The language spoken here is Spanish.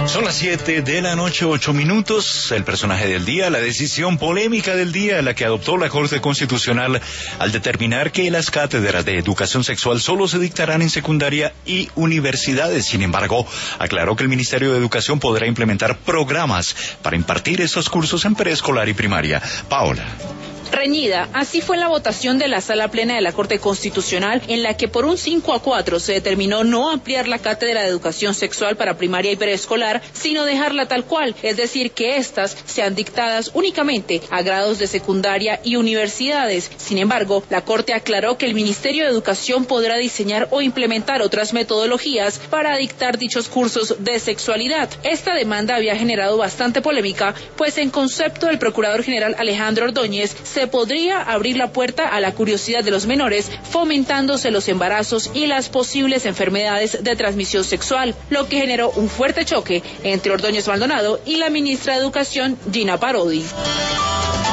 Son las 7 de la noche, 8 minutos. El personaje del día, la decisión polémica del día, la que adoptó la Corte Constitucional al determinar que las cátedras de educación sexual solo se dictarán en secundaria y universidades. Sin embargo, aclaró que el Ministerio de Educación podrá implementar programas para impartir esos cursos en preescolar y primaria. Paola. Reñida, así fue la votación de la Sala Plena de la Corte Constitucional, en la que por un 5-4 se determinó no ampliar la cátedra de educación sexual para primaria y preescolar, sino dejarla tal cual, es decir, que éstas sean dictadas únicamente a grados de secundaria y universidades. Sin embargo, la Corte aclaró que el Ministerio de Educación podrá diseñar o implementar otras metodologías para dictar dichos cursos de sexualidad. Esta demanda había generado bastante polémica, pues en concepto del Procurador General Alejandro Ordóñez, se podría abrir la puerta a la curiosidad de los menores, fomentándose los embarazos y las posibles enfermedades de transmisión sexual, lo que generó un fuerte choque entre Ordóñez Maldonado y la ministra de Educación, Gina Parodi.